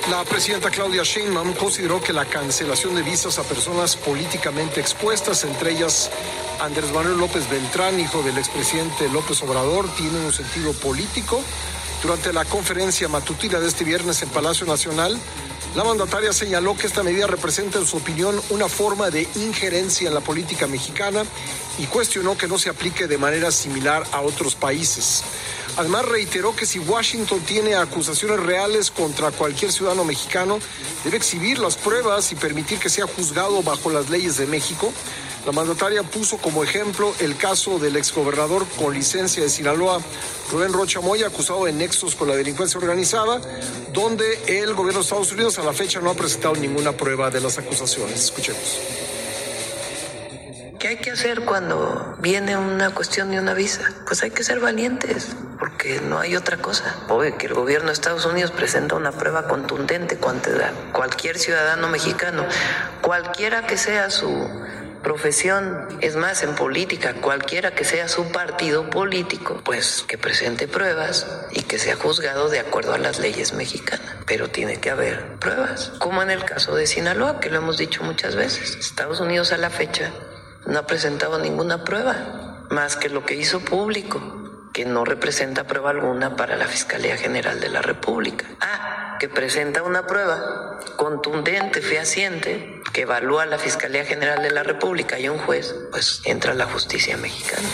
La presidenta Claudia Sheinbaum consideró que la cancelación de visas a personas políticamente expuestas, entre ellas Andrés Manuel López Beltrán, hijo del expresidente López Obrador, tiene un sentido político. Durante la conferencia matutina de este viernes en Palacio Nacional, la mandataria señaló que esta medida representa, en su opinión, una forma de injerencia en la política mexicana y cuestionó que no se aplique de manera similar a otros países. Además, reiteró que si Washington tiene acusaciones reales contra cualquier ciudadano mexicano, debe exhibir las pruebas y permitir que sea juzgado bajo las leyes de México. La mandataria puso como ejemplo el caso del exgobernador con licencia de Sinaloa, Rubén Rocha Moya, acusado de nexos con la delincuencia organizada, donde el gobierno de Estados Unidos a la fecha no ha presentado ninguna prueba de las acusaciones. Escuchemos. ¿Qué hay que hacer cuando viene una cuestión de una visa? Pues hay que ser valientes, porque no hay otra cosa. Obvio que el gobierno de Estados Unidos presenta una prueba contundente contra cualquier ciudadano mexicano, cualquiera que sea su profesión, es más, en política, cualquiera que sea su partido político, pues que presente pruebas y que sea juzgado de acuerdo a las leyes mexicanas. Pero tiene que haber pruebas, como en el caso de Sinaloa, que lo hemos dicho muchas veces. Estados Unidos a la fecha no ha presentado ninguna prueba, más que lo que hizo público, que no representa prueba alguna para la Fiscalía General de la República. Que presenta una prueba contundente, fehaciente, que evalúa la Fiscalía General de la República y un juez, pues entra a la justicia mexicana.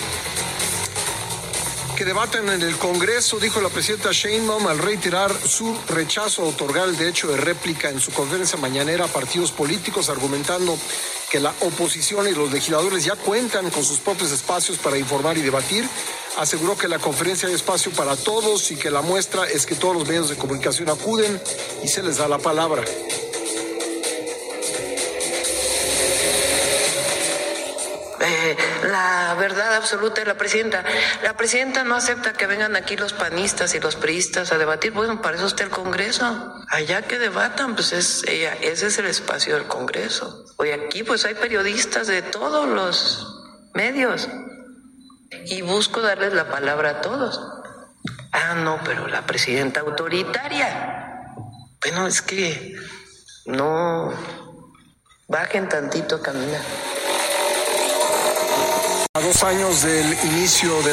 Que debaten en el Congreso, dijo la presidenta Sheinbaum al reiterar su rechazo a otorgar el derecho de réplica en su conferencia mañanera a partidos políticos, argumentando que la oposición y los legisladores ya cuentan con sus propios espacios para informar y debatir. Aseguró que en la conferencia hay espacio para todos y que la muestra es que todos los medios de comunicación acuden y se les da la palabra. La verdad absoluta de la presidenta. La presidenta no acepta que vengan aquí los panistas y los priistas a debatir. Bueno, para eso está el Congreso. Allá que debatan, pues ese es el espacio del Congreso. Hoy aquí pues hay periodistas de todos los medios y busco darles la palabra a todos. No, pero la presidenta autoritaria. Bueno, es que no bajen tantito a caminar. A 2 años del inicio de